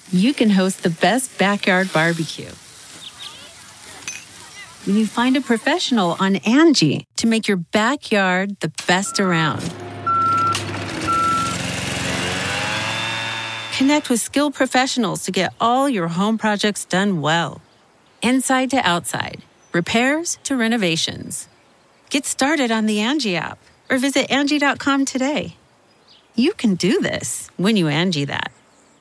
you can host the best backyard barbecue. When you find a professional on Angie to make your backyard the best around. Connect with skilled professionals to get all your home projects done well. Inside to outside, repairs to renovations. Get started on the Angie app or visit Angie.com today. You can do this when you Angie that.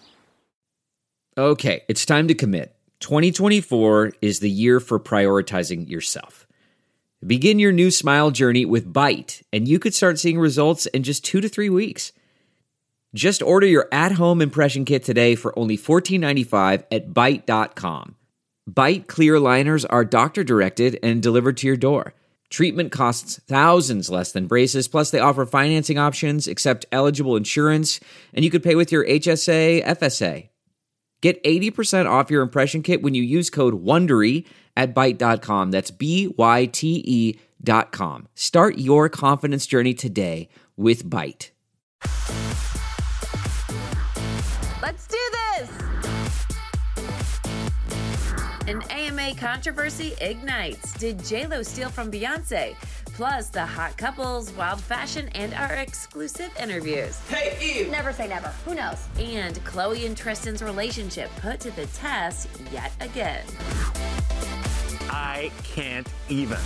Okay, it's time to commit. 2024 is the year for prioritizing yourself. Begin your new smile journey with Byte, and you could start seeing results in just 2 to 3 weeks. Just order your at-home impression kit today for only $14.95 at Byte.com. Byte clear liners are doctor-directed and delivered to your door. Treatment costs thousands less than braces, plus they offer financing options, accept eligible insurance, and you could pay with your HSA, FSA. Get 80% off your impression kit when you use code WONDERY at Byte.com. That's BYTE.com. Start your confidence journey today with Byte. Let's do this! An AMA controversy ignites. Did J-Lo steal from Beyonce? Plus, the hot couples, wild fashion, and our exclusive interviews. Hey, Eve! Never say never. Who knows? And Khloe and Tristan's relationship put to the test yet again. I can't even.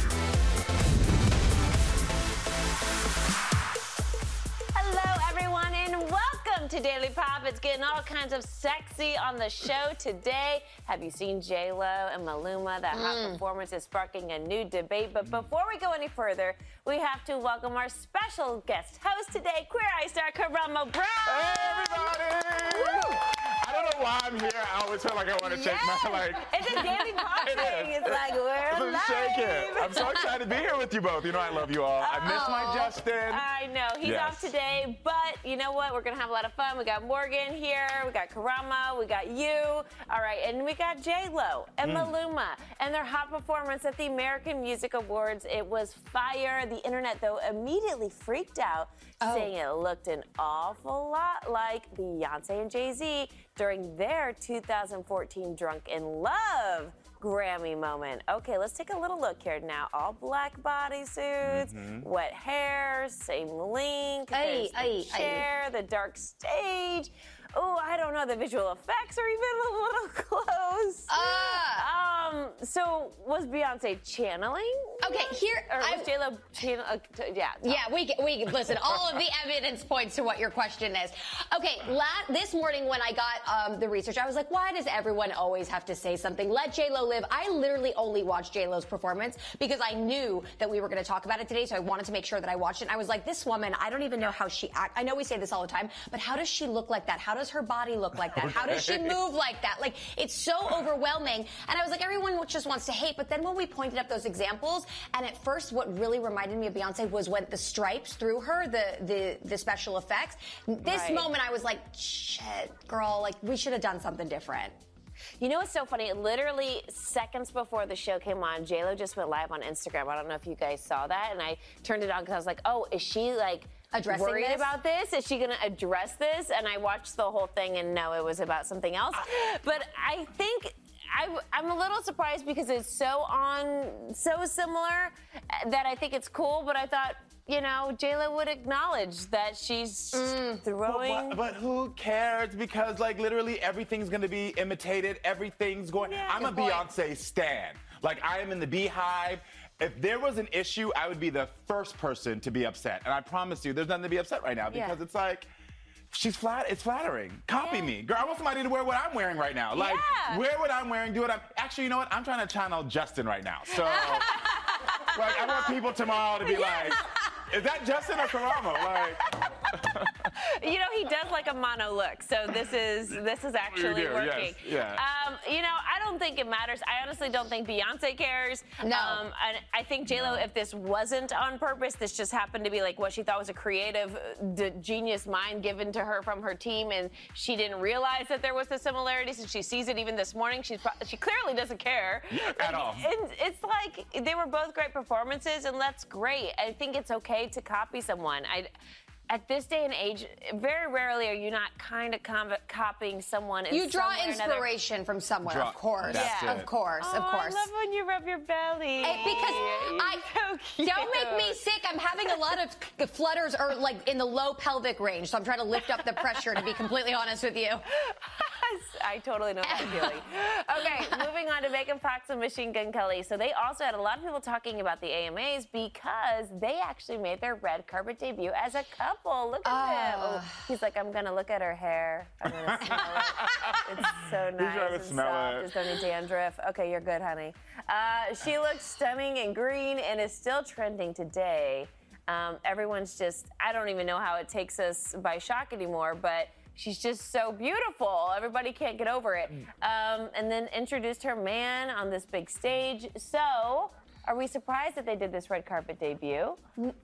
Hello, everyone, and welcome to Daily Pop. It's getting all kinds of sexy on the show today. Have you seen J-Lo and Maluma? That hot performance is sparking a new debate. But before we go any further, we have to welcome our special guest host today, Queer Eye star Karamo Brown. Hey, everybody! Woo! I don't know why I'm here. I always feel like I want to shake my, It's a Daily Pop It thing. is. It's like, we're I'm alive. shaking. I'm so excited to be here with you both. You know I love you all. I miss my Justin. I know. He's Yes. off today, but you know what? We're going to have a lot of fun. We got Morgan here. We got Karama. We got you. All right. And we got J-Lo and Maluma and their hot performance at the American Music Awards. It was fire. The internet, though, immediately freaked out, saying it looked an awful lot like Beyonce and Jay-Z during their 2014 Drunk in Love Grammy moment. Okay, let's take a little look here now. All black bodysuits, wet hair, same link, there's the chair, the dark stage. Oh, I don't know. The visual effects are even a little close. So was Beyonce channeling? Okay, here Or was J-Lo channeling? Yeah. Yeah, we listen. All of the evidence points to what your question is. Okay, this morning when I got the research, I was like, why does everyone always have to say something? Let J-Lo live. I literally only watched J-Lo's performance because I knew that we were going to talk about it today, so I wanted to make sure that I watched it. And I was like, this woman, I don't even know how she acts. I know we say this all the time, but how does she look like that? How does her body look like that? How does she move like that? Like, it's so overwhelming. And I was like, everyone just wants to hate. But then when we pointed up those examples, and at first what really reminded me of Beyonce was when the stripes through her, the special effects. This moment I was like, shit, girl, like we should have done something different. You know what's so funny? Literally seconds before the show came on, J-Lo just went live on Instagram. I don't know if you guys saw that. And I turned it on because I was like, oh, is she like worried about this? Is she going to address this? And I watched the whole thing and no, it was about something else. But I think I'm a little surprised because it's so similar that I think it's cool. But I thought, you know, J-Lo would acknowledge that she's throwing. But who cares? Because, like, literally everything's going to be imitated. Everything's going. I'm a Beyonce stan. Like, I am in the Beehive. If there was an issue, I would be the first person to be upset. And I promise you, there's nothing to be upset right now because it's like, it's flattering. Copy me. Girl, I want somebody to wear what I'm wearing right now. Like, wear what I'm wearing, do what I'm... Actually, you know what? I'm trying to channel Justin right now. So, like, I want people tomorrow to be like, is that Justin or Karamo? Like... You know, he does like a mono look, so this is actually working. Yes. You know, I don't think it matters. I honestly don't think Beyonce cares. No. And I think J-Lo, if this wasn't on purpose, this just happened to be like what she thought was a creative, genius mind given to her from her team, and she didn't realize that there was the similarities, and she sees it even this morning. She clearly doesn't care. At all. And it's like they were both great performances, and that's great. I think it's okay to copy someone. at this day and age, very rarely are you not kind of copying someone. You draw inspiration from somewhere, of course. Of course. I love when you rub your belly. Don't make me sick. I'm having a lot of flutters or like in the low pelvic range, so I'm trying to lift up the pressure, to be completely honest with you. I totally know that feeling. Okay, moving on to Megan Fox and Machine Gun Kelly. So they also had a lot of people talking about the AMAs because they actually made their red carpet debut as a couple. Look at him. Oh, he's like, I'm going to look at her hair. I'm going to smell it. It's so nice and soft. There's no any dandruff. Okay, you're good, honey. She looks stunning and green and is still trending today. Everyone's just, I don't even know how it takes us by shock anymore, but she's just so beautiful. Everybody can't get over it. And then introduced her man on this big stage. So, are we surprised that they did this red carpet debut?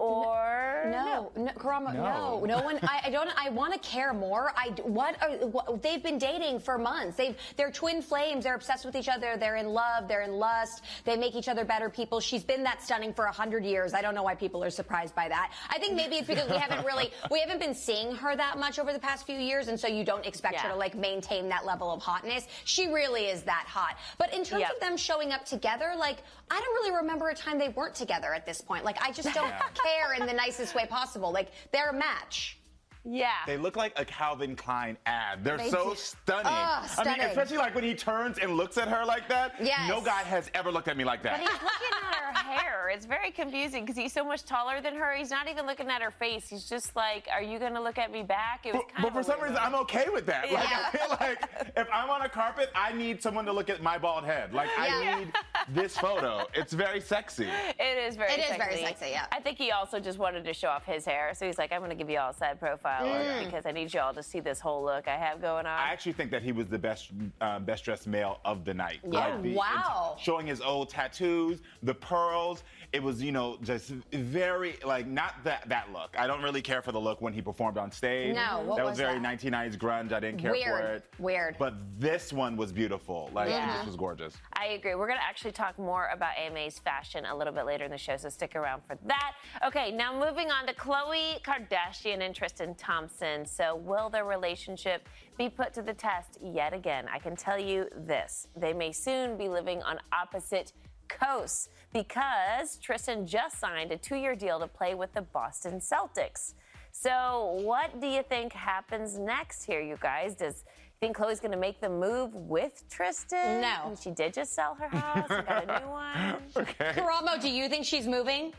Or no, Karamo, no one. I want to care more. They've been dating for months. They're twin flames. They're obsessed with each other. They're in love. They're in lust. They make each other better people. She's been that stunning for 100 years. I don't know why people are surprised by that. I think maybe it's because we haven't been seeing her that much over the past few years, and so you don't expect her to like maintain that level of hotness. She really is that hot. But in terms of them showing up together, like I don't really remember a time they weren't together at this point. Like I just don't care in the nicest way possible. Like they're a match. Yeah. They look like a Calvin Klein ad. They're so stunning. Stunning. I mean, especially like when he turns and looks at her like that. Yes. No guy has ever looked at me like that. But he's looking at her hair. It's very confusing because he's so much taller than her. He's not even looking at her face. He's just like, are you going to look at me back? It was but for some reason, I'm okay with that. Like, I feel like if I'm on a carpet, I need someone to look at my bald head. Like, I need this photo. It's very sexy. It is very sexy. It is very sexy, yeah. I think he also just wanted to show off his hair. So he's like, I'm going to give you all a side profile because I need you all to see this whole look I have going on. I actually think that he was the best dressed male of the night. Yeah. Wow. Showing his old tattoos, the pearls. It was, just very, like, not that look. I don't really care for the look when he performed on stage. No, what that was very that? 1990s grunge. I didn't care for it. Weird. But this one was beautiful. Like, this was gorgeous. I agree. We're going to actually talk more about AMA's fashion a little bit later in the show, so stick around for that. Okay, now moving on to Khloe Kardashian and Tristan Thompson. So will their relationship be put to the test yet again? I can tell you this. They may soon be living on opposite coasts because Tristan just signed a 2-year deal to play with the Boston Celtics. So what do you think happens next here, you guys? Does you think Khloe's going to make the move with Tristan? No. I mean, she did just sell her house and got a new one. Okay. Karamo, do you think she's moving?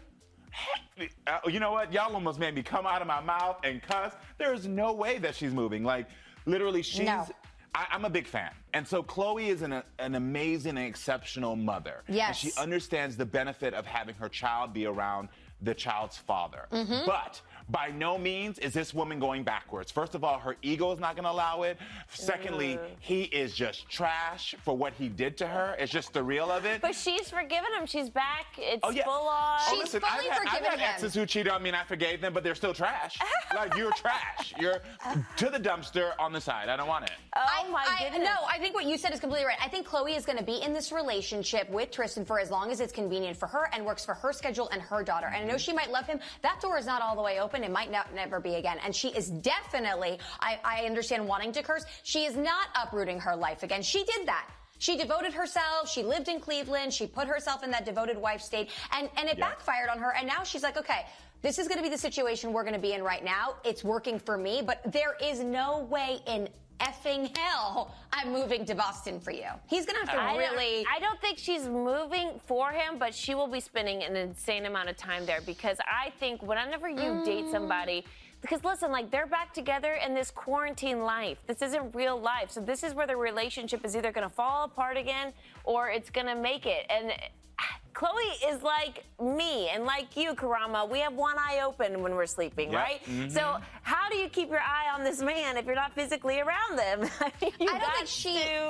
You know what? Y'all almost made me come out of my mouth and cuss. There's no way that she's moving. Like, literally, she's... No. I'm a big fan. And so Khloe is an amazing and exceptional mother. Yes. And she understands the benefit of having her child be around the child's father. But by no means is this woman going backwards. First of all, her ego is not going to allow it. Secondly, he is just trash for what he did to her. It's just the real of it. But she's forgiven him. She's back. It's full on. She's fully I've forgiven had him. exes who cheated on me and I forgave them, but they're still trash. Like, you're trash. You're to the dumpster on the side. I don't want it. Oh, my goodness. No, I think what you said is completely right. I think Khloe is going to be in this relationship with Tristan for as long as it's convenient for her and works for her schedule and her daughter. And I know she might love him. That door is not all the way open. It might never be again. And she is definitely, I understand wanting to curse, she is not uprooting her life again. She did that. She devoted herself. She lived in Cleveland. She put herself in that devoted wife state. And it backfired on her. And now she's like, okay, this is going to be the situation we're going to be in right now. It's working for me. But there is no way in effing hell I'm moving to Boston for you. He's going to have to I don't think she's moving for him, but she will be spending an insane amount of time there because I think whenever you date somebody, because listen, like they're back together in this quarantine life. This isn't real life. So this is where the relationship is either going to fall apart again or it's going to make it. And Khloe is like me and like you, Karamo. We have one eye open when we're sleeping, right? So how do you keep your eye on this man if you're not physically around them? I don't think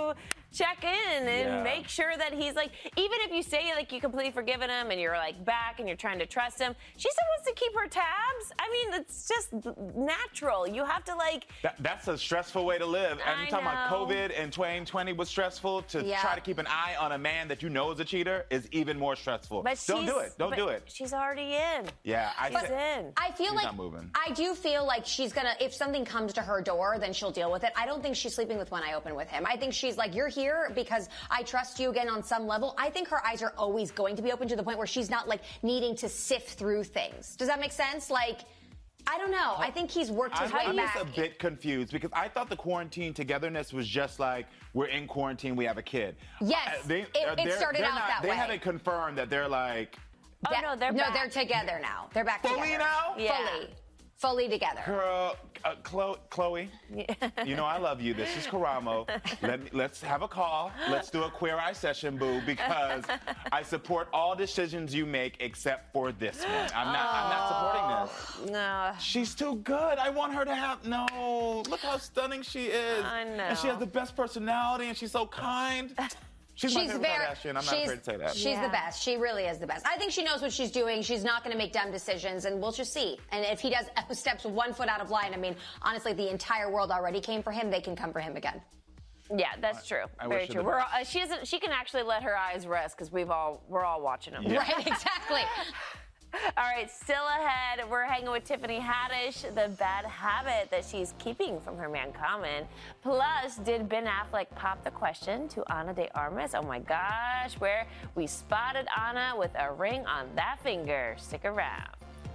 check in and make sure that he's like, even if you say like you completely forgiven him and you're like back and you're trying to trust him, she still wants to keep her tabs. I mean, it's just natural. You have to like. That's a stressful way to live. And you're talking about COVID and 2020 was stressful. To try to keep an eye on a man that you know is a cheater is even more stressful. But don't do it. Don't do it. She's already in. Yeah, I feel like I do feel like she's gonna, if something comes to her door, then she'll deal with it. I don't think she's sleeping with one eye open with him. I think she's like, you're here because I trust you again on some level. I think her eyes are always going to be open to the point where she's not like needing to sift through things. Does that make sense? Like, I don't know. I think he's worked his way back. I'm just a bit confused because I thought the quarantine togetherness was just like, we're in quarantine, we have a kid. Yes, it started out that way. They haven't confirmed that they're like... they're back. They're together now. They're back fully together. now? Yeah. Fully together. Girl, Chloe, you know I love you. This is Karamo. Let's have a call. Let's do a Queer Eye session, boo, because I support all decisions you make except for this one. I'm not supporting this. No. She's too good. I want her to have... No. Look how stunning she is. I know. And she has the best personality, and she's so kind. She's my favorite Kardashian. I'm not afraid to say that. She's the best. She really is the best. I think she knows what she's doing. She's not going to make dumb decisions, and we'll just see. And if he does steps 1 foot out of line, I mean, honestly, the entire world already came for him. They can come for him again. Yeah, that's true. Very true. She can actually let her eyes rest because we're all watching them. Yeah. Right, exactly. All right, still ahead, we're hanging with Tiffany Haddish, the bad habit that she's keeping from her man Common. Plus, did Ben Affleck pop the question to Ana de Armas? Oh my gosh, where we spotted Ana with a ring on that finger. Stick around.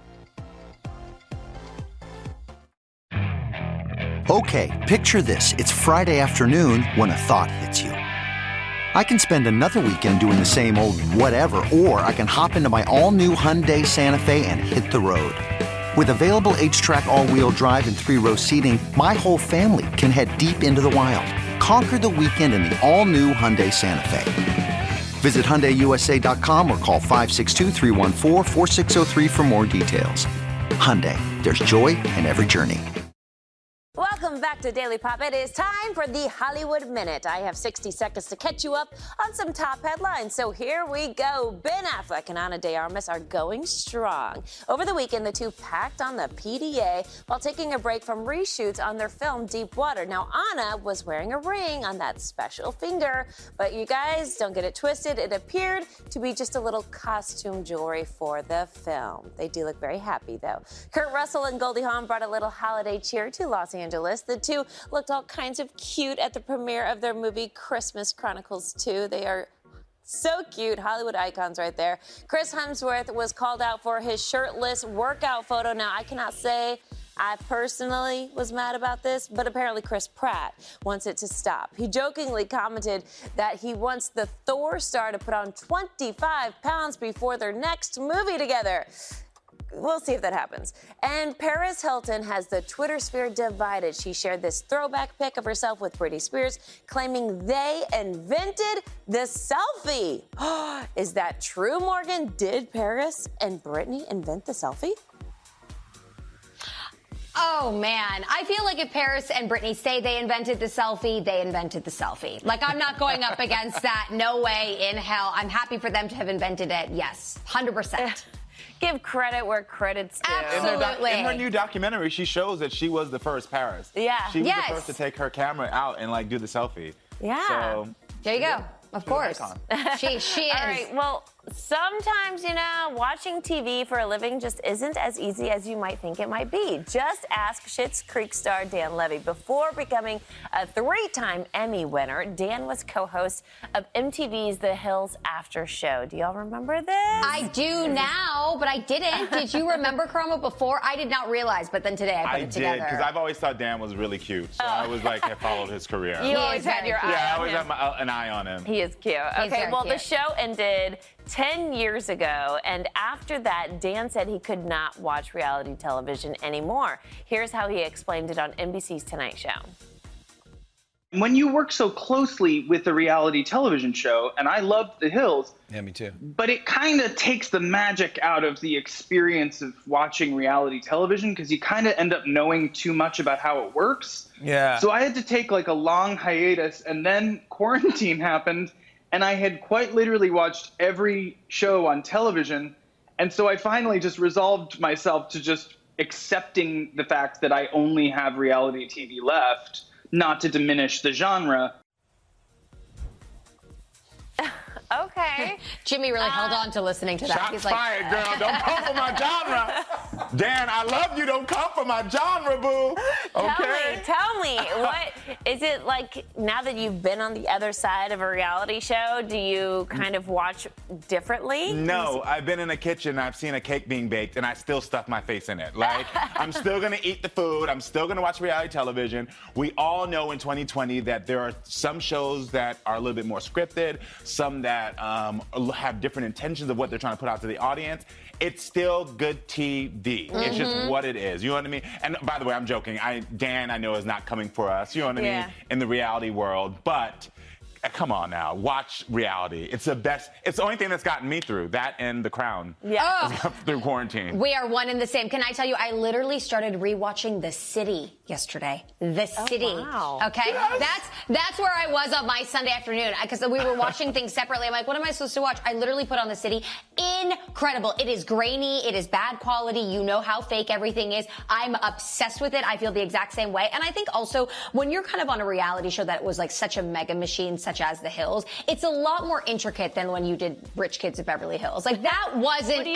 Okay, picture this. It's Friday afternoon when a thought hits you. I can spend another weekend doing the same old whatever, or I can hop into my all-new Hyundai Santa Fe and hit the road. With available H-Track all-wheel drive and 3-row seating, my whole family can head deep into the wild. Conquer the weekend in the all-new Hyundai Santa Fe. Visit HyundaiUSA.com or call 562-314-4603 for more details. Hyundai, there's joy in every journey. Welcome back to Daily Pop. It is time for the Hollywood Minute. I have 60 seconds to catch you up on some top headlines. So here we go. Ben Affleck and Ana de Armas are going strong. Over the weekend, the two packed on the PDA while taking a break from reshoots on their film Deep Water. Now, Ana was wearing a ring on that special finger, but you guys, don't get it twisted. It appeared to be just a little costume jewelry for the film. They do look very happy, though. Kurt Russell and Goldie Hawn brought a little holiday cheer to Los Angeles. The two looked all kinds of cute at the premiere of their movie Christmas Chronicles 2. They are so cute. Hollywood icons right there. Chris Hemsworth was called out for his shirtless workout photo. Now, I cannot say I personally was mad about this, but apparently Chris Pratt wants it to stop. He jokingly commented that he wants the Thor star to put on 25 pounds before their next movie together. We'll see if that happens. And Paris Hilton has the Twitter sphere divided. She shared this throwback pic of herself with Britney Spears, claiming they invented the selfie. Is that true, Morgan? Did Paris and Britney invent the selfie? Oh, man. I feel like if Paris and Britney say they invented the selfie, they invented the selfie. Like, I'm not going up against that. No way in hell. I'm happy for them to have invented it. Yes, 100%. Give credit where credit's due. Absolutely. In her new documentary, she shows that she was the first Paris. Yeah. She was the first to take her camera out and, like, do the selfie. Yeah. So, there you go. Of course. She is. All right, well, sometimes, watching TV for a living just isn't as easy as you might think it might be. Just ask Schitt's Creek star Dan Levy. Before becoming a 3-time Emmy winner, Dan was co-host of MTV's The Hills After Show. Do y'all remember this? I do now, but I didn't. Did you remember Karamo before? I did not realize, but then today I put it together. I did, because I've always thought Dan was really cute. So I was like, I followed his career. You always had your eye on him. Yeah, I always had an eye on him. He is cute. Okay, well, the show ended 10 years ago, and after that, Dan said he could not watch reality television anymore. Here's how he explained it on NBC's Tonight Show. When you work so closely with a reality television show, and I loved The Hills. Yeah, me too. But it kind of takes the magic out of the experience of watching reality television because you kind of end up knowing too much about how it works. Yeah. So I had to take like a long hiatus, and then quarantine happened, and I had quite literally watched every show on television. And so I finally just resolved myself to just accepting the fact that I only have reality TV left, not to diminish the genre. Okay. Jimmy really held on to listening to that. Shots He's like, fired, girl. Don't come for my genre. Dan, I love you. Don't come for my genre, boo. Okay. Tell me, what is it like now that you've been on the other side of a reality show? Do you kind of watch differently? No, I've been in a kitchen. I've seen a cake being baked, and I still stuff my face in it. Like, I'm still going to eat the food. I'm still going to watch reality television. We all know in 2020 that there are some shows that are a little bit more scripted, some that have different intentions of what they're trying to put out to the audience. It's still good TV. It's just what it is. You know what I mean? And by the way, I'm joking. Dan, I know, is not coming for us. You know what I mean? In the reality world, but. Come on now, watch reality. It's the best. It's the only thing that's gotten me through that and The Crown. Yeah. Through quarantine. We are one and the same. Can I tell you, I literally started rewatching The City yesterday. The City. Wow. Okay? Yes. That's where I was on my Sunday afternoon because we were watching things separately. I'm like, what am I supposed to watch? I literally put on The City. Incredible. It is grainy. It is bad quality. You know how fake everything is. I'm obsessed with it. I feel the exact same way. And I think also when you're kind of on a reality show that was like such a mega machine, such as The Hills, it's a lot more intricate than when you did Rich Kids of Beverly Hills. Like that wasn't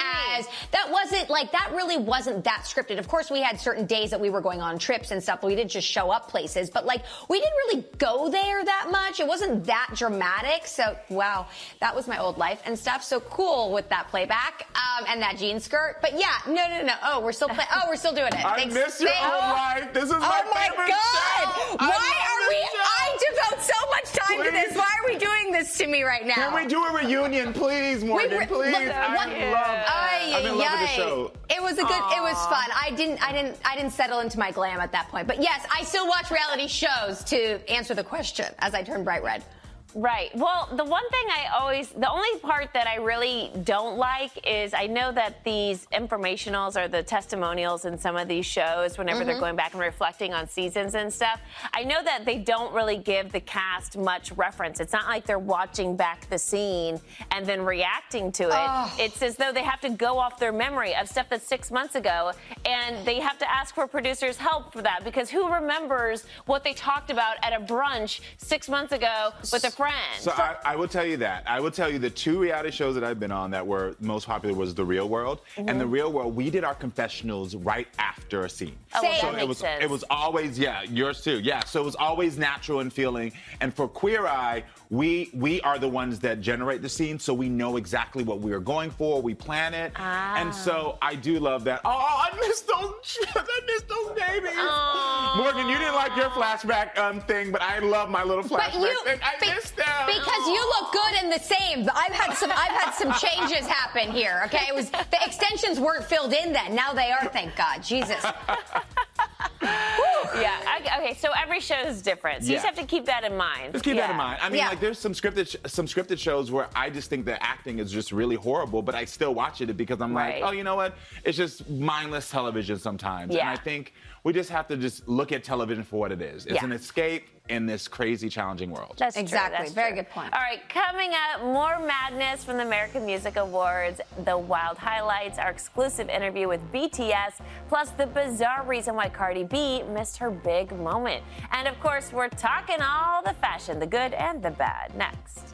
that really wasn't that scripted. Of course, we had certain days that we were going on trips and stuff, but we didn't just show up places. But like, we didn't really go there that much. It wasn't that dramatic. So, wow, that was my old life and stuff. So cool with that playback and that jean skirt. But yeah, no. Oh, we're still we're still doing it. I miss your old life. This is my favorite show. Why are we? I devote so much time to this. Why are we doing this to me right now? Can we do a reunion, please, Morgan? Please. I'm in love with the show. It was a good. It was fun. I didn't settle into my glam at that point. But yes, I still watch reality shows to answer the question as I turn bright red. Right. Well, the one thing the only part that I really don't like is I know that these informationals or the testimonials in some of these shows, whenever they're going back and reflecting on seasons and stuff, I know that they don't really give the cast much reference. It's not like they're watching back the scene and then reacting to it. Oh. It's as though they have to go off their memory of stuff that's 6 months ago, and they have to ask for producers' help for that because who remembers what they talked about at a brunch 6 months ago with a friend? So I will tell you that. I will tell you the two reality shows that I've been on that were most popular was The Real World. And The Real World, we did our confessionals right after a scene. Oh, well, so that makes sense. It was always, yours too. Yeah, so it was always natural and feeling. And for Queer Eye, we are the ones that generate the scene, so we know exactly what we are going for. We plan it. And so I do love that. Oh, I miss those babies. Morgan, you didn't like your flashback thing, but I love my little flashback thing. I miss them. Because you look good in the same. I've had some changes happen here. Okay, it was the extensions weren't filled in then. Now they are. Thank God. Jesus. Okay, so every show is different. So you just have to keep that in mind. Just keep that in mind. I mean, like there's some scripted shows where I just think the acting is just really horrible, but I still watch it because I'm like, oh, you know what? It's just mindless television sometimes. And I think we just have to just look at television for what it is. It's an escape in this crazy, challenging world. That's exactly. True. That's Very true. good point. All right, coming up, more madness from the American Music Awards, the wild highlights, our exclusive interview with BTS, plus the bizarre reason why Cardi B missed her big moment. And of course, we're talking all the fashion, the good and the bad, next.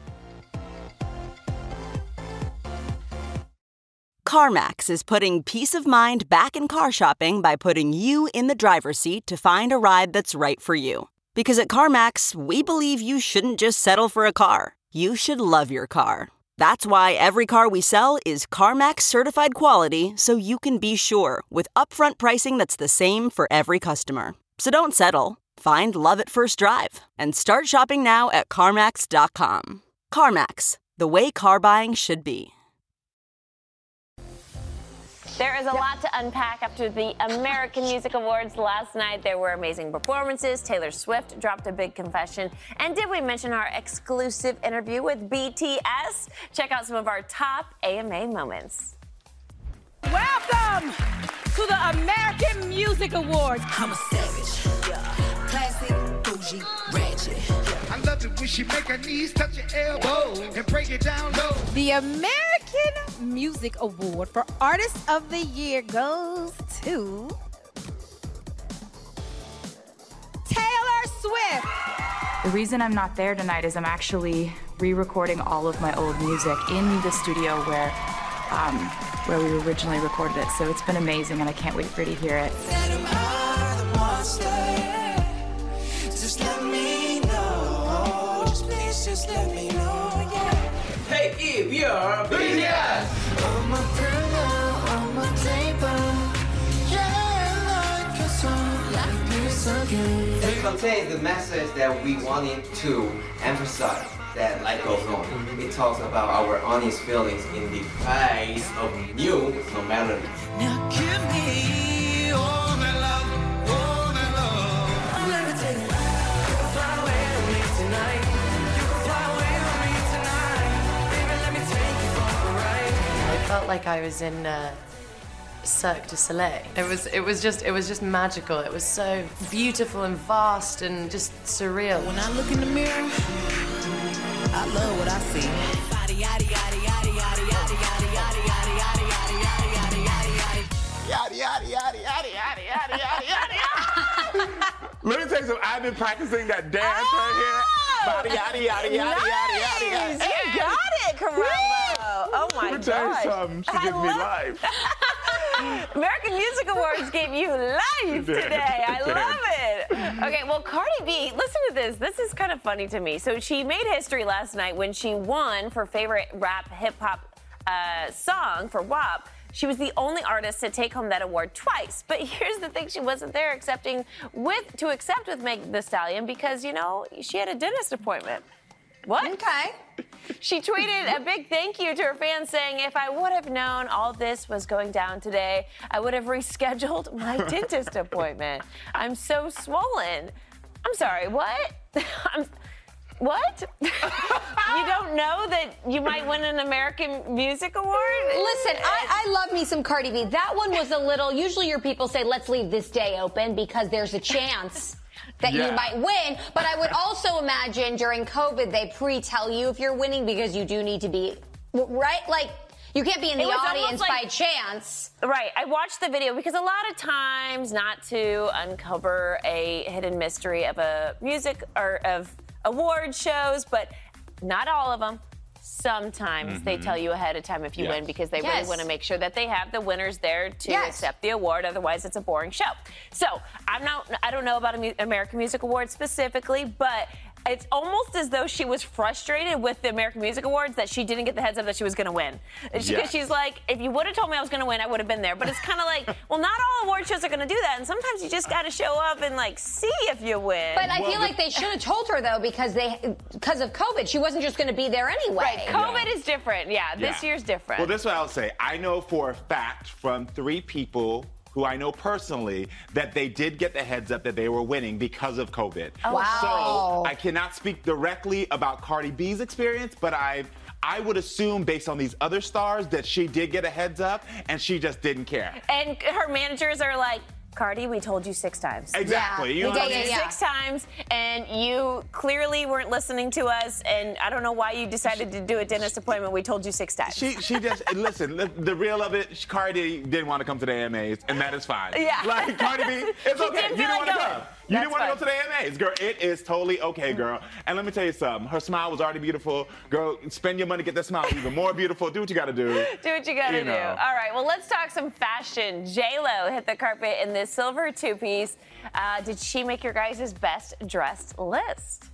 CarMax is putting peace of mind back in car shopping by putting you in the driver's seat to find a ride that's right for you. Because at CarMax, we believe you shouldn't just settle for a car. You should love your car. That's why every car we sell is CarMax certified quality, so you can be sure with upfront pricing that's the same for every customer. So don't settle. Find love at first drive and start shopping now at CarMax.com. CarMax, the way car buying should be. There is a lot to unpack after the American Music Awards last night. There were amazing performances. Taylor Swift dropped a big confession. And did we mention our exclusive interview with BTS? Check out some of our top AMA moments. Welcome to the American Music Awards. I'm a savage. Classic, bougie, ratchet. I love it when she make her knees touch your elbow and break it down low. The American Music Award for Artist of the Year goes to Taylor Swift. The reason I'm not there tonight is I'm actually re-recording all of my old music in the studio where we originally recorded it. So it's been amazing, and I can't wait for you to hear it. Just let me know. Just let me know. Yeah. Hey, Eve, we are BTS. I'm a thriller, I'm a table. Yeah, like a song, like this again. It contains the message that we wanted to emphasize. That life goes on. It talks about our honest feelings in the face of new normality. Now give me all that love, all that love. I'm levitating. You can fly away with me tonight. You can fly away with me tonight. Baby, let me take you for a ride. I felt like I was in Cirque du Soleil. It was just magical. It was so beautiful and vast and just surreal. When I look in the mirror, I love what I see. Yaddy yaddy yaddy yaddy yaddy yaddy yaddy yaddy yaddy yaddy yaddy yaddy yaddy yaddy yaddy yaddy yaddy yaddy yaddy. Let me tell you something. I've been practicing that dance right here. Body yaddy yaddy yaddy yaddy yaddy yaddy. You got it, Karamo. Oh my Let me tell you gosh. something. She gives me life. American Music Awards gave you life today. I love it. Okay, well, Cardi B, listen to this. This is kind of funny to me. So she made history last night when she won for favorite rap hip-hop song for WAP. She was the only artist to take home that award twice. But here's the thing, she wasn't there to accept with Meg Thee Stallion because, you know, she had a dentist appointment. What? Okay. She tweeted a big thank you to her fans saying, if I would have known all this was going down today, I would have rescheduled my dentist appointment. I'm so swollen. I'm sorry, what? What? You don't know that you might win an American Music Award? Listen, I love me some Cardi B. That one was a little, usually your people say, let's leave this day open because there's a chance that you might win. But I would also imagine during COVID, they pre-tell you if you're winning because you do need to be, right? Like, you can't be in the audience by chance. Right. I watched the video because a lot of times, not to uncover a hidden mystery of a music or of award shows, but not all of them. Sometimes they tell you ahead of time if you win because they really want to make sure that they have the winners there to accept the award. Otherwise, it's a boring show. So I don't know about American Music Awards specifically, but it's almost as though she was frustrated with the American Music Awards that she didn't get the heads up that she was going to win. Because she's like, if you would have told me I was going to win, I would have been there. But it's kind of like, well, not all award shows are going to do that. And sometimes you just got to show up and, like, see if you win. But I feel like they should have told her, though, because of COVID. She wasn't just going to be there anyway. Right. COVID is different. Yeah, this year's different. Well, this is what I'll say. I know for a fact from 3 people who I know personally that they did get the heads up that they were winning because of COVID. Oh, wow. So I cannot speak directly about Cardi B's experience, but I would assume based on these other stars that she did get a heads up and she just didn't care. And her managers are like, Cardi, we told you 6 times. Exactly. You know what I mean? 6 times, and you clearly weren't listening to us, and I don't know why you decided to do a dentist appointment. We told you 6 times. She just, listen, the real of it, Cardi didn't want to come to the AMAs, and that is fine. Yeah. Like, Cardi B, it's okay. You didn't want to come. You didn't want to go to the AMAs, girl. It is totally okay, girl. And let me tell you something. Her smile was already beautiful. Girl, spend your money, get that smile even more beautiful. Do what you got to do. Do what you got to do. All right, well, let's talk some fashion. J-Lo hit the carpet in this silver 2-piece. Did she make your guys' best dressed list?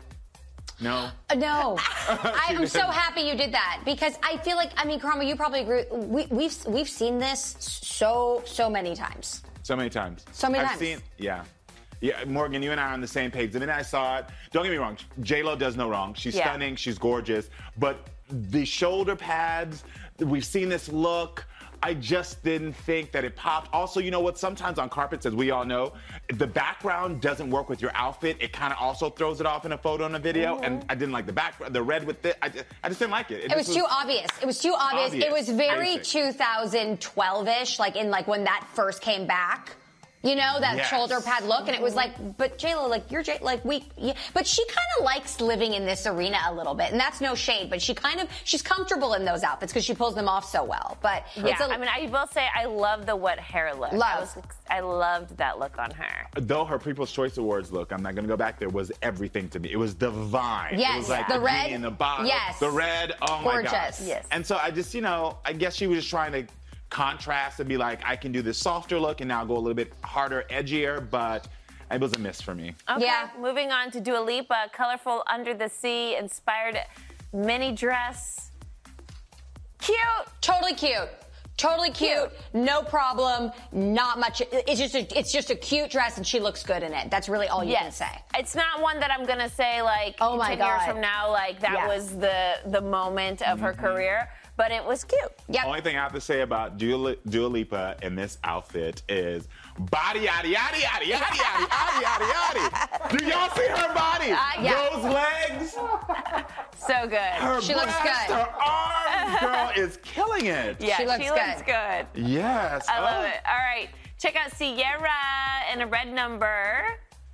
No. No. I'm so happy you did that because I feel like, I mean, Karamo, you probably agree. We've seen this so many times. So many times. So many I've times. seen, yeah. Yeah, Morgan, you and I are on the same page. The minute I saw it, don't get me wrong, J-Lo does no wrong. She's stunning, she's gorgeous. But the shoulder pads, we've seen this look. I just didn't think that it popped. Also, you know what? Sometimes on carpets, as we all know, the background doesn't work with your outfit. It kind of also throws it off in a photo and a video. And I didn't like the background, the red with it. I just didn't like it. It was too obvious. It was too obvious. It was very Basic. 2012-ish, like when that first came back. You know, that shoulder pad look, and it was like, but J-Lo, like, you're but she kind of likes living in this arena a little bit, and that's no shade, but she's comfortable in those outfits because she pulls them off so well. But yeah, I mean, I will say I love the wet hair look. I loved that look on her. Though her People's Choice Awards look, I'm not going to go back there, was everything to me. It was divine. Yes, it was like the the red genie in the bottle. Yes, the red. Oh my gorgeous. God. Yes. And so I just, I guess she was just trying to contrast and be like, I can do this softer look and now go a little bit harder, edgier, but it was a miss for me. Okay, moving on to Dua Lipa, colorful Under the Sea inspired mini dress. Cute. Totally cute. Totally cute. No problem. Not much. It's just a cute dress, and she looks good in it. That's really all you can say. It's not one that I'm gonna say like 10 years from now, like that was the moment of her career. But it was cute. The only thing I have to say about Dua Lipa in this outfit is body, yaddy, yaddy, yaddy, yaddy, yaddy, yaddy, yaddy, yaddy. Do y'all see her body? Those legs? So good. She looks good. Her arms, girl, is killing it. Yeah, she looks good. Yes. I love it. All right, check out Sierra in a red number.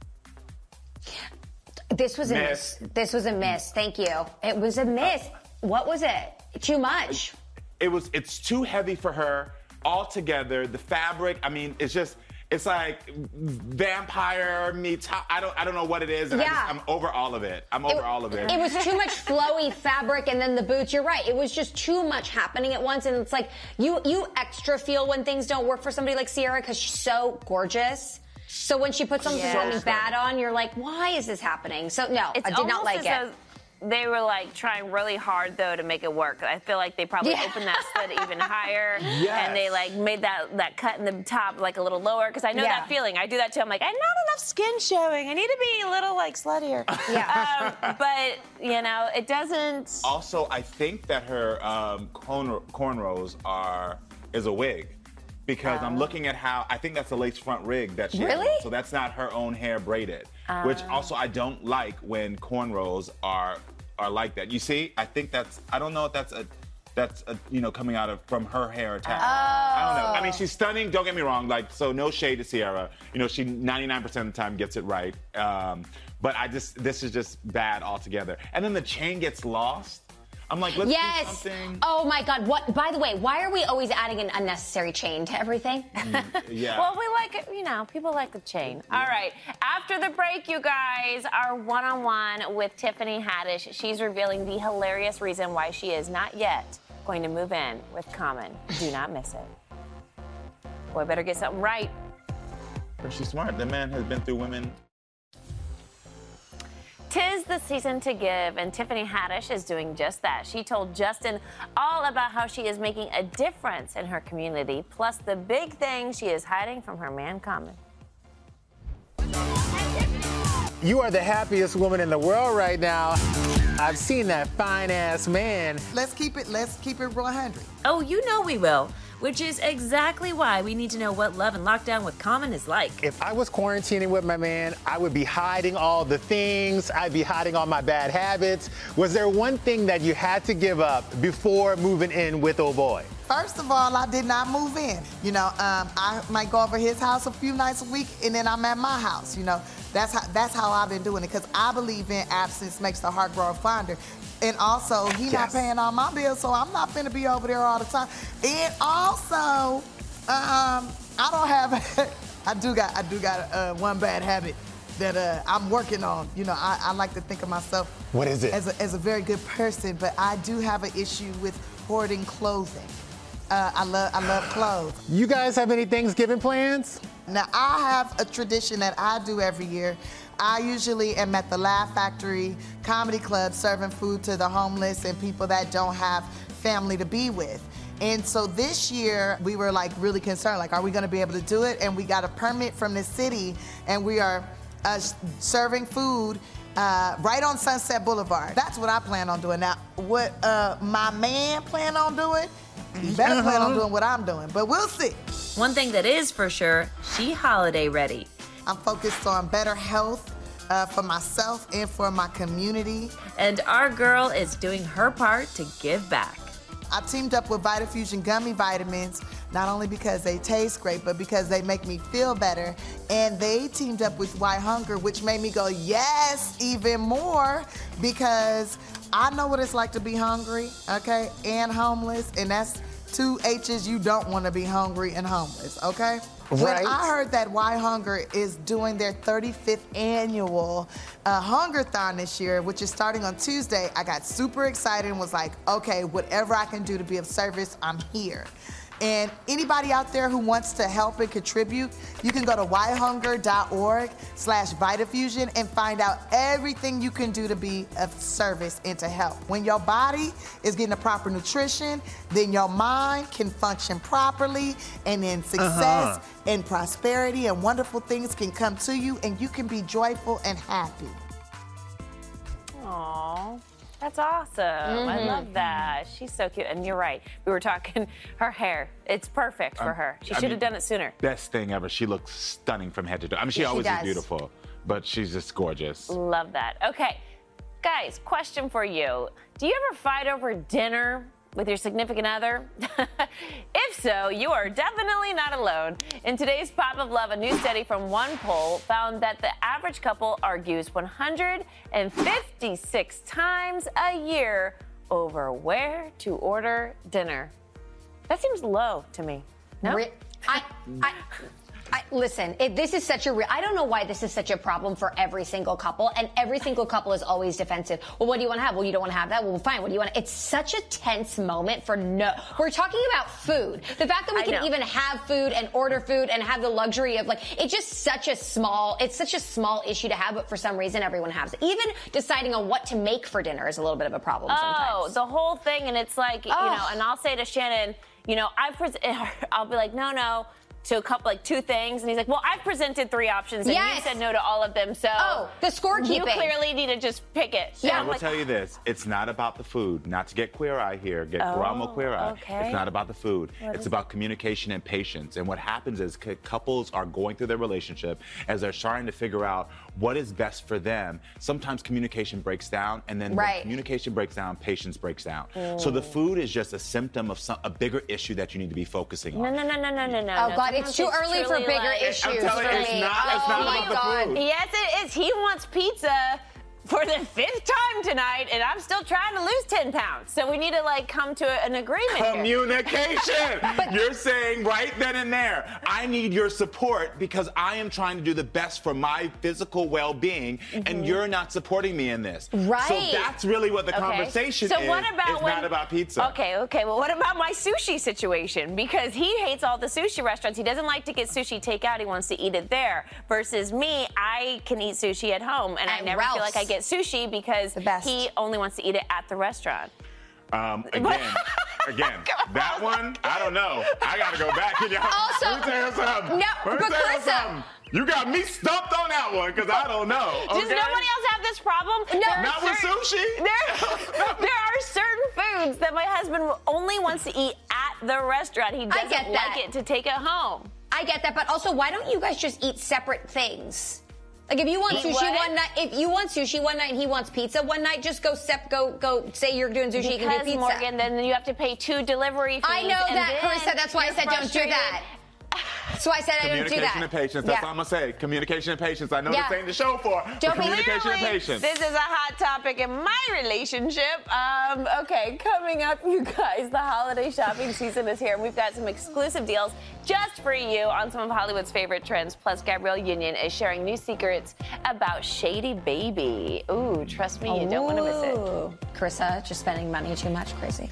This was a miss. This was a miss. Thank you. It was a miss. What was it? Too much. It's too heavy for her altogether. The fabric, I mean, it's like vampire meets, I don't know what it is. And I'm over all of it. I'm over all of it. It was too much flowy fabric, and then the boots, you're right. It was just too much happening at once. And it's like, you extra feel when things don't work for somebody like Sierra because she's so gorgeous. So when she puts something really bad on, you're like, why is this happening? So no, I did not like it. They were like trying really hard though to make it work. I feel like they probably opened that slit even higher, and they like made that cut in the top like a little lower because I know that feeling. I do that too. I'm like, I'm not enough skin showing. I need to be a little like sluttier. But it doesn't. Also, I think that her cornrows is a wig. Because I'm looking at how, I think that's a lace front rig that she has. So that's not her own hair braided. Which also I don't like when cornrows are like that. You see, I think I don't know if that's coming out from her hair attached. I don't know. I mean, she's stunning, don't get me wrong. Like, so no shade to Sierra. She 99% of the time gets it right. But this is just bad altogether. And then the chain gets lost. I'm like, let's do something. Oh my God. What? By the way, why are we always adding an unnecessary chain to everything? Well, we like it. People like the chain. All right. After the break, you guys, our one-on-one with Tiffany Haddish. She's revealing the hilarious reason why she is not yet going to move in with Common. Do not miss it. Boy, better get something right. She's smart. The man has been through women. 'Tis the season to give, and Tiffany Haddish is doing just that. She told Justin all about how she is making a difference in her community, plus the big thing she is hiding from her man Common. You are the happiest woman in the world right now. I've seen that fine-ass man. Let's keep it 100. Oh, you know we will. Which is exactly why we need to know what love and lockdown with Common is like. If I was quarantining with my man, I would be hiding all the things. I'd be hiding all my bad habits. Was there one thing that you had to give up before moving in with old boy? First of all, I did not move in. I might go over his house a few nights a week, and then I'm at my house. That's how I've been doing it, because I believe in absence makes the heart grow fonder. And also, he's not paying all my bills, so I'm not finna be over there all the time. And also, I do got one bad habit that I'm working on. I like to think of myself. What is it? As a very good person, but I do have an issue with hoarding clothing. I love clothes. You guys have any Thanksgiving plans? Now, I have a tradition that I do every year. I usually am at the Laugh Factory Comedy Club serving food to the homeless and people that don't have family to be with. And so this year, we were really concerned, are we gonna be able to do it? And we got a permit from the city, and we are serving food right on Sunset Boulevard. That's what I plan on doing. Now, what my man plan on doing, You better plan on doing what I'm doing, but we'll see. One thing that is for sure, she holiday ready. I'm focused on better health for myself and for my community. And our girl is doing her part to give back. I teamed up with VitaFusion gummy vitamins, not only because they taste great, but because they make me feel better. And they teamed up with Why Hunger, which made me go, yes, even more, because I know what it's like to be hungry, okay, and homeless, and that's 2 H's. You don't want to be hungry and homeless, okay? Right. When I heard that Why Hunger is doing their 35th annual Hungerthon this year, which is starting on Tuesday, I got super excited and was like, okay, whatever I can do to be of service, I'm here. And anybody out there who wants to help and contribute, you can go to whyhunger.org/VitaFusion and find out everything you can do to be of service and to help. When your body is getting the proper nutrition, then your mind can function properly, and then success and prosperity and wonderful things can come to you, and you can be joyful and happy. Aww. That's awesome. I love that. She's so cute. And you're right. We were talking her hair. It's perfect for her. She should have done it sooner. Best thing ever. She looks stunning from head to toe. I mean, she always is beautiful, but she's just gorgeous. Love that. Okay, guys, question for you. Do you ever fight over dinner with your significant other? If so, you are definitely not alone. In today's Pop of Love, a new study from one poll found that the average couple argues 156 times a year over where to order dinner. That seems low to me. No? Listen, this is such a I don't know why this is such a problem for every single couple, and every single couple is always defensive. Well, what do you want to have? Well, you don't want to have that? Well, fine. What do you want? It's such a tense moment for we're talking about food. The fact that we can even have food and order food and have the luxury of, like, it's such a small issue to have, but for some reason everyone has it. Even deciding on what to make for dinner is a little bit of a problem sometimes. Oh, the whole thing, and it's like, you know, and I'll say to Shannon, you know, I'll be like, no, to a couple, like 2 things, and he's like, well, I've presented 3 options, and you said no to all of them, so the scorekeeping. You clearly need to just pick it. Yeah, I will tell you this, it's not about the food. Not to get queer eye here, get Karamo queer eye. Okay. It's not about the food. It's about communication and patience. And what happens is couples are going through their relationship as they're trying to figure out what is best for them. Sometimes communication breaks down, and then when communication breaks down, patience breaks down. So the food is just a symptom of a bigger issue that you need to be focusing on. No. Oh, God, it's too early for bigger issues. I'm telling you, it's not about the food. Yes, it is. He wants pizza for the 5th time tonight, and I'm still trying to lose 10 pounds. So we need to, like, come to an agreement Communication. You're saying right then and there, I need your support because I am trying to do the best for my physical well-being, and you're not supporting me in this. Right. So that's really what the conversation is. What about it's not about pizza. Okay. Well, what about my sushi situation? Because he hates all the sushi restaurants. He doesn't like to get sushi takeout. He wants to eat it there. Versus me, I can eat sushi at home, and I never feel like I get sushi because he only wants to eat it at the restaurant. Again, that one, I don't know. I gotta go back. Let me tell you something. Let me tell you something. You got me stumped on that one because I don't know. Okay? Does nobody else have this problem? Not with sushi. There are certain foods that my husband only wants to eat at the restaurant. He doesn't like it to take it home. I get that, but also, why don't you guys just eat separate things? Like, if you want sushi one night, and he wants pizza one night, just go say you're doing sushi, you can do pizza. Morgan, then you have to pay 2 delivery fees. I know that, Carissa. That's why I said don't do that. So I said I didn't do that. Communication and patience. That's all I'm going to say. Communication and patience. I know this ain't the show for communication and patience. This is a hot topic in my relationship. Okay, coming up, you guys, the holiday shopping season is here, and we've got some exclusive deals just for you on some of Hollywood's favorite trends. Plus, Gabrielle Union is sharing new secrets about Shady Baby. Ooh, trust me, you don't want to miss it. Carissa, just spending money too much. Crazy.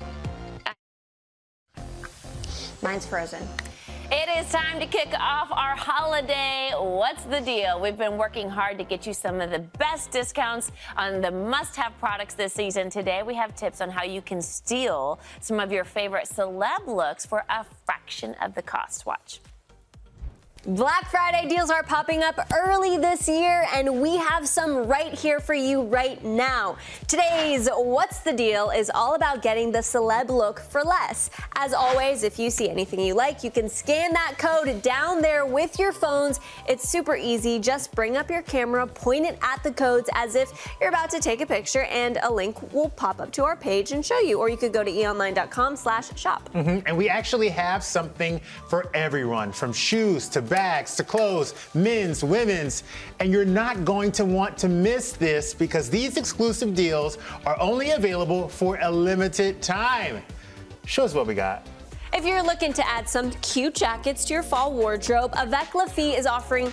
Mine's frozen. It is time to kick off our holiday What's the Deal? We've been working hard to get you some of the best discounts on the must-have products this season. Today, we have tips on how you can steal some of your favorite celeb looks for a fraction of the cost. Watch. Black Friday deals are popping up early this year, and we have some right here for you right now. Today's What's the Deal is all about getting the celeb look for less. As always, if you see anything you like, you can scan that code down there with your phones. It's super easy. Just bring up your camera, point it at the codes as if you're about to take a picture, and a link will pop up to our page and show you. Or you could go to eonline.com/shop. And we actually have something for everyone, from shoes to bags to clothes, men's, women's. And you're not going to want to miss this because these exclusive deals are only available for a limited time. Show us what we got. If you're looking to add some cute jackets to your fall wardrobe, Avec La Fille is offering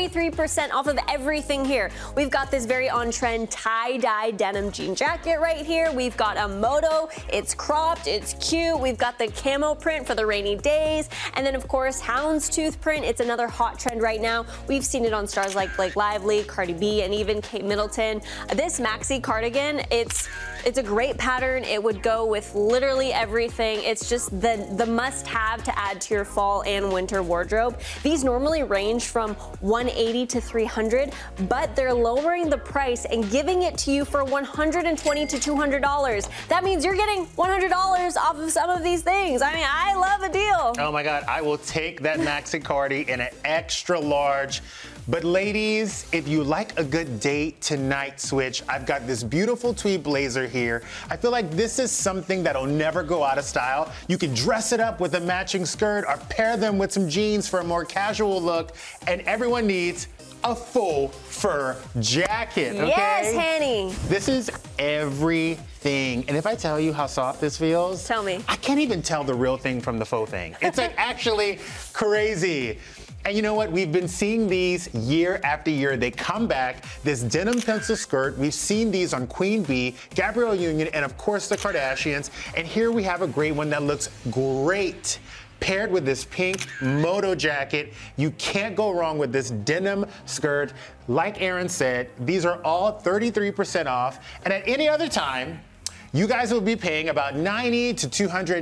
33% off of everything here. We've got this very on-trend tie-dye denim jean jacket right here. We've got a moto. It's cropped. It's cute. We've got the camo print for the rainy days. And then, of course, houndstooth print. It's another hot trend right now. We've seen it on stars like Blake Lively, Cardi B, and even Kate Middleton. This maxi cardigan, it's a great pattern. It would go with literally everything. It's just the must-have to add to your fall and winter wardrobe. These normally range from $180 to $300, but they're lowering the price and giving it to you for $120 to $200. That means you're getting $100 off of some of these things. I mean, I love a deal. Oh my God, I will take that maxi cardi in an extra large. But ladies, if you like a good date tonight switch, I've got this beautiful tweed blazer here. I feel like this is something that'll never go out of style. You can dress it up with a matching skirt or pair them with some jeans for a more casual look. And everyone needs a full fur jacket, okay? Yes, Hanny. This is everything. And if I tell you how soft this feels, tell me. I can't even tell the real thing from the faux thing. It's like actually crazy. And you know what? We've been seeing these year after year. They come back. This denim pencil skirt, we've seen these on Queen Bee, Gabrielle Union, and of course the Kardashians. And here we have a great one that looks great. Paired with this pink moto jacket. You can't go wrong with this denim skirt. Like Aaron said, these are all 33% off. And at any other time, you guys will be paying about $90 to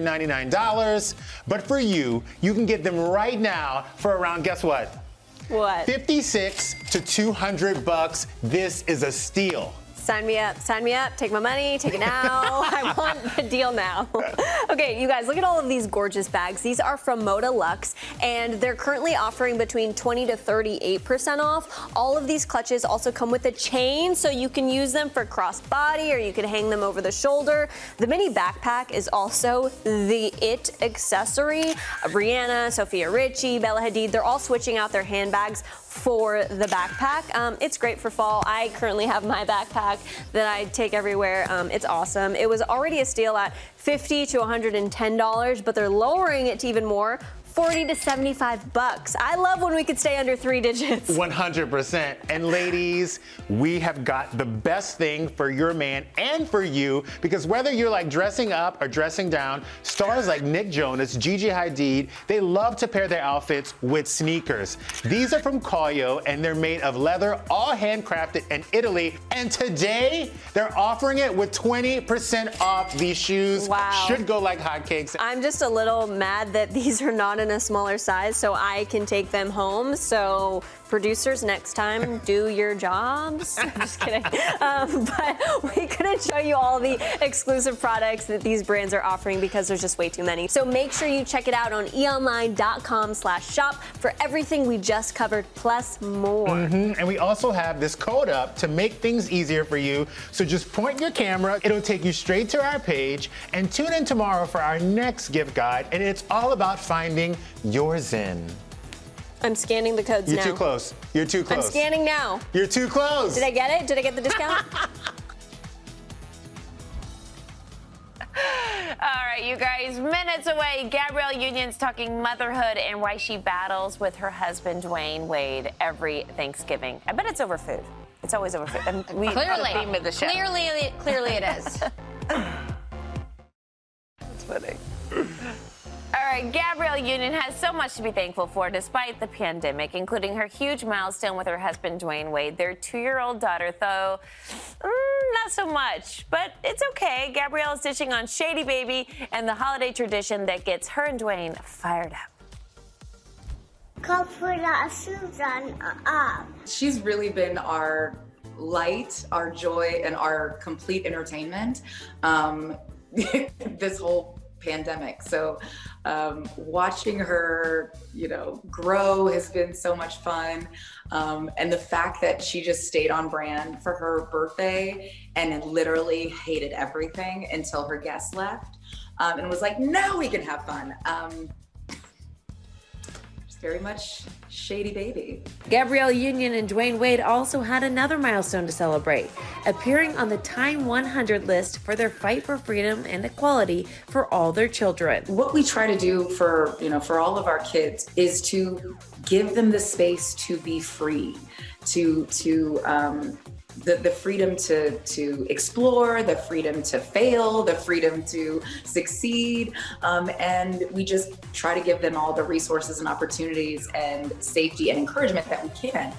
$299. But for you, you can get them right now for around, guess what? What? $56 to $200. This is a steal. Sign me up, take my money, take it now. I want the deal now. Okay, you guys, look at all of these gorgeous bags. These are from Moda Luxe, and they're currently offering between 20 to 38% off. All of these clutches also come with a chain, so you can use them for crossbody or you can hang them over the shoulder. The mini backpack is also the it accessory. Rihanna, Sophia Richie, Bella Hadid, they're all switching out their handbags for the backpack. It's great for fall. I currently have my backpack that I take everywhere. It's awesome. It was already a steal at $50 to $110, but they're lowering it to even more. $40 to $75. I love when we could stay under 3 digits. 100%. And ladies, we have got the best thing for your man and for you, because whether you're like dressing up or dressing down, stars like Nick Jonas, Gigi Hadid, they love to pair their outfits with sneakers. These are from Collio and they're made of leather, all handcrafted in Italy. And today, they're offering it with 20% off. These shoes should go like hotcakes. I'm just a little mad that these are not in a smaller size so I can take them home. So producers, next time, do your jobs. I'm just kidding. But we couldn't show you all the exclusive products that these brands are offering because there's just way too many. So make sure you check it out on eonline.com/shop for everything we just covered, plus more. And we also have this code up to make things easier for you. So just point your camera. It'll take you straight to our page. And tune in tomorrow for our next gift guide. And it's all about finding your Zen. I'm scanning the codes now. You're too close. You're too close. I'm scanning now. You're too close. Did I get it? Did I get the discount? All right, you guys, minutes away. Gabrielle Union's talking motherhood and why she battles with her husband, Dwayne Wade, every Thanksgiving. I bet it's over food. It's always over food. And we Clearly. are the theme of the show. Clearly it is. That's funny. All right, Gabrielle Union has so much to be thankful for despite the pandemic, including her huge milestone with her husband, Dwayne Wade. Their 2-year-old daughter, though, not so much. But it's okay. Gabrielle is dishing on Shady Baby and the holiday tradition that gets her and Dwayne fired up. She's really been our light, our joy, and our complete entertainment this whole pandemic. So watching her, grow has been so much fun. And the fact that she just stayed on brand for her birthday and literally hated everything until her guests left and was like, now we can have fun. Very much shady baby. Gabrielle Union and Dwayne Wade also had another milestone to celebrate, appearing on the Time 100 list for their fight for freedom and equality for all their children. What we try to do for all of our kids is to give them the space to be free, the freedom to explore, the freedom to fail, the freedom to succeed. And we just try to give them all the resources and opportunities and safety and encouragement that we can.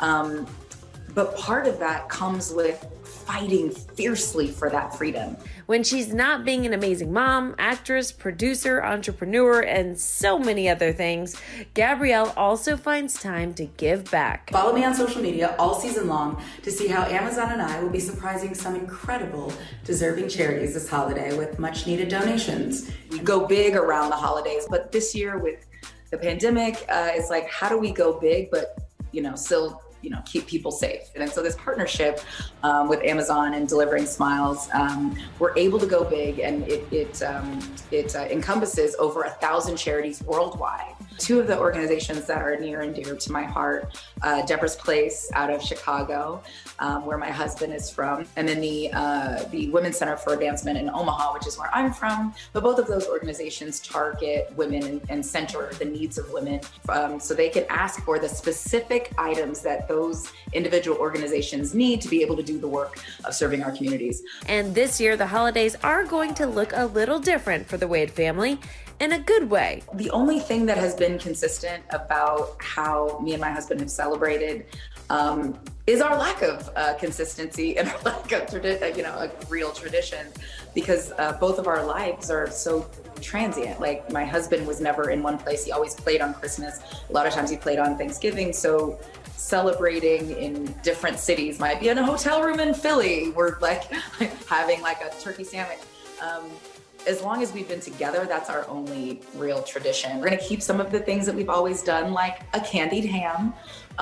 But part of that comes with fighting fiercely for that freedom. When she's not being an amazing mom, actress, producer, entrepreneur, and so many other things, Gabrielle also finds time to give back. Follow me on social media all season long to see how Amazon and I will be surprising some incredible, deserving charities this holiday with much needed donations. We go big around the holidays, but this year with the pandemic, it's like, how do we go big, but still keep people safe? And so this partnership with Amazon and Delivering Smiles, we're able to go big, and it encompasses over 1,000 charities worldwide. Two of the organizations that are near and dear to my heart, Deborah's Place out of Chicago, where my husband is from, and then the Women's Center for Advancement in Omaha, which is where I'm from. But both of those organizations target women and center the needs of women, so they can ask for the specific items that those individual organizations need to be able to do the work of serving our communities. And this year, the holidays are going to look a little different for the Wade family, in a good way. The only thing that has been consistent about how me and my husband have celebrated is our lack of consistency and our lack of a real tradition, because both of our lives are so transient. Like, my husband was never in one place. He always played on Christmas. A lot of times he played on Thanksgiving. So celebrating in different cities might be in a hotel room in Philly. We're like having like a turkey sandwich. As long as we've been together, that's our only real tradition. We're gonna keep some of the things that we've always done, like a candied ham.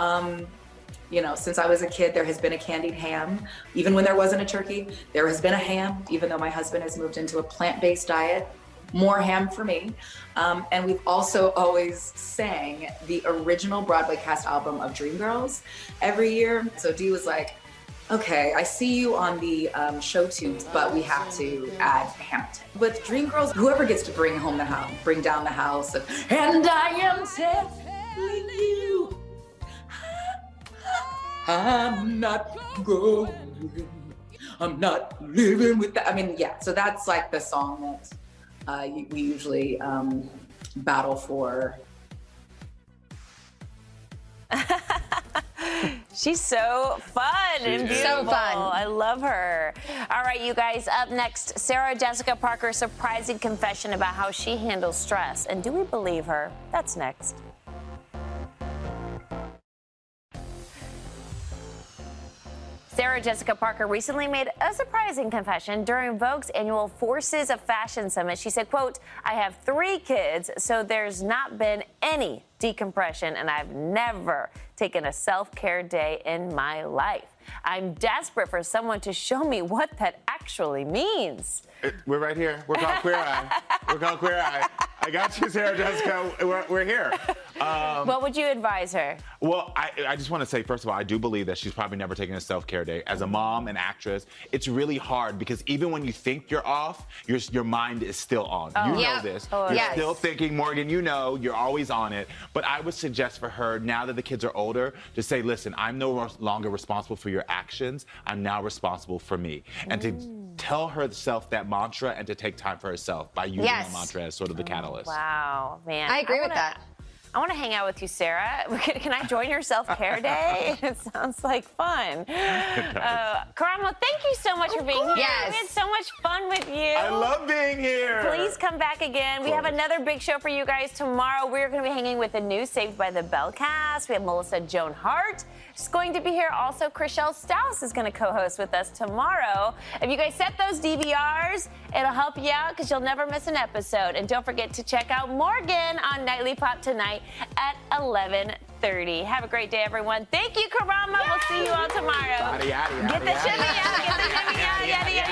Since I was a kid, there has been a candied ham. Even when there wasn't a turkey, there has been a ham, even though my husband has moved into a plant-based diet. More ham for me. And we've also always sang the original Broadway cast album of Dreamgirls every year. So Dee was like, okay, I see you on the show tunes, but we have to add Hamilton. With Dreamgirls, whoever gets to bring down the house, and I am telling you, I'm not going, I'm not living with that. So that's like the song that we usually battle for. She's so fun and beautiful. So fun. I love her. All right, you guys, up next, Sarah Jessica Parker's surprising confession about how she handles stress. And do we believe her? That's next. Sarah Jessica Parker recently made a surprising confession during Vogue's annual Forces of Fashion Summit. She said, quote, I have 3 kids, so there's not been any decompression, and I've never taken a self-care day in my life. I'm desperate for someone to show me what that actually means. We're right here. We're called Queer Eye. We're called Queer Eye. I got you, Sarah Jessica. We're here. What would you advise her? Well, I just want to say, first of all, I do believe that she's probably never taken a self-care day. As a mom and actress, it's really hard because even when you think you're off, your mind is still on. Oh. You know this. Oh, you're still thinking, Morgan, you're always on it. But I would suggest for her, now that the kids are older, to say, listen, I'm no longer responsible for your actions. I'm now responsible for me. And to tell herself that mantra and to take time for herself by using that mantra as sort of the catalyst. Wow, man. I agree with that. I want to hang out with you, Sarah. Can I join your self-care day? It sounds like fun. Karamo, thank you so much for being here. Yes. We had so much fun with you. I love being here. Please come back again. We have another big show for you guys tomorrow. We're going to be hanging with the new Saved by the Bell cast. We have Melissa Joan Hart. She's going to be here. Also, Chriselle Staus is going to co-host with us tomorrow. If you guys set those DVRs, it'll help you out because you'll never miss an episode. And don't forget to check out Morgan on Nightly Pop tonight at 11:30. Have a great day, everyone. Thank you, Karamo. We'll see you all tomorrow. Yada, yada, Get the yada, shimmy yada. out. Get the shimmy out. Yada, yada.